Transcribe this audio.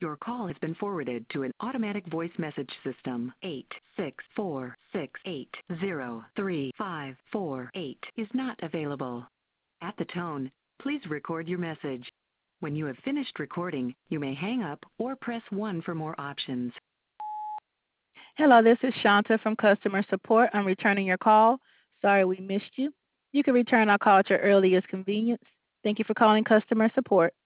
Your call has been forwarded to an automatic voice message system. 864-680-3548 is not available. At the tone, please record your message. When you have finished recording, you may hang up or press 1 for more options. Hello, this is Shanta from customer support. I'm returning your call. Sorry we missed you. You can return our call at your earliest convenience. Thank you for calling customer support.